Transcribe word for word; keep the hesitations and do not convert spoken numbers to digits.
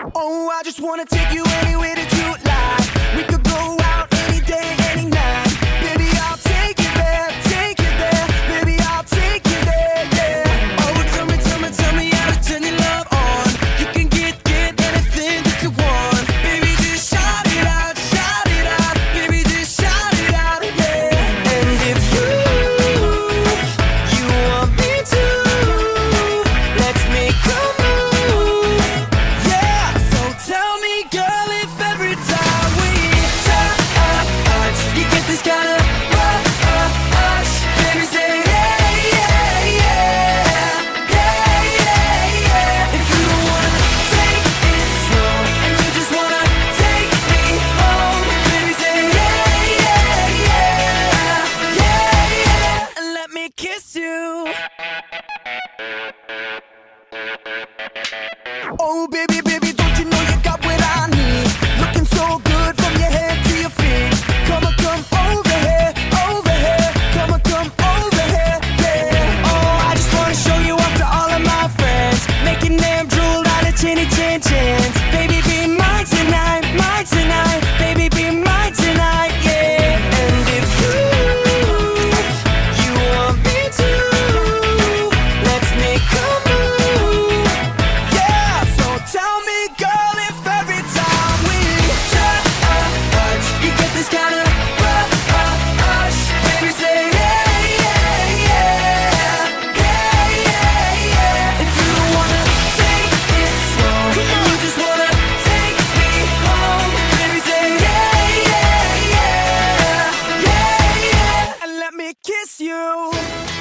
Oh, I just wanna take you anywhere that you like. We could go out any day, any night. Baby, I'll take you there, take you there. Baby, I'll take you there, yeah. Oh, tell me, tell me, tell me how to turn your love on. You can get, get anything that you want. Baby, just shout it out, shout it out. Baby, just shout it out, yeah. And if you, you want me to, let's make a move, yeah. So tell me, girl, if every time we touch, you get this kind of rush. Baby, say yeah, yeah, yeah, yeah, yeah, yeah. If you don't wanna take it slow and you just wanna take me home, baby, say yeah, yeah, yeah, yeah, yeah. And let me kiss you. Oh, baby, baby, don't you know you got what I need? Looking so good from your head to your feet. Come on, come over here, over here. Come on, come over here, yeah. Oh, I just wanna show you off to all of my friends, making them drool out of chinny chin chins. Baby, be mine tonight, mine tonight. Baby, be mine tonight, yeah. And if you, you want me to, let's make a move, yeah. So tell me, girl, if every time we touch, you get this kind of rush. Baby, say yeah, yeah, yeah, yeah, yeah, yeah. If you don't wanna take it slow and you just wanna take me home, baby, say yeah, yeah, yeah, yeah, yeah. And let me kiss you.